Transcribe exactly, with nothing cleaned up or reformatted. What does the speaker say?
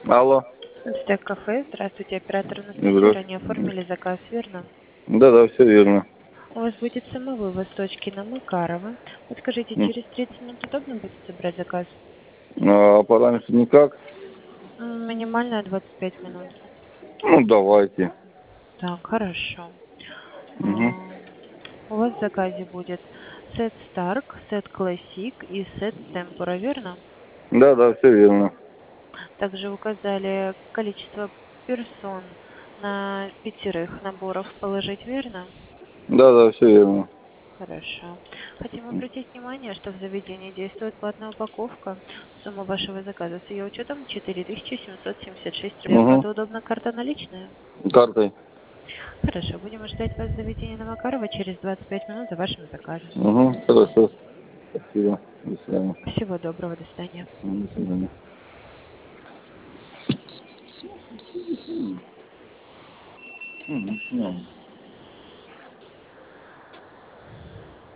Алло. Стек кафе. Здравствуйте, оператор Анастасия. Ранее Здравствуйте. оформили заказ, верно? Да-да, все верно. У вас будет самовывоз с точки на Макарова. Подскажите, М. через тридцать минут удобно будет забрать заказ? А пораньше никак? М, Минимальная двадцать пять минут. Ну, давайте. Так, хорошо. Угу. А, У вас в заказе будет сет Stark, сет Classic и сет Tempura, верно? Да-да, все верно. Также указали количество персон на пятерых наборов положить, верно? Да-да, все верно. Хорошо. Хотим обратить внимание, что в заведении действует платная упаковка. Сумма вашего заказа с ее учетом четыре тысячи семьсот семьдесят шесть рублей. Угу. Оплата удобна, карта наличная? Картой. Хорошо. Будем ждать вас в заведении на Макарова через двадцать пять минут за вашим заказом. Угу. Хорошо. Спасибо. До свидания. Всего доброго. До свидания. До свидания. Мгм.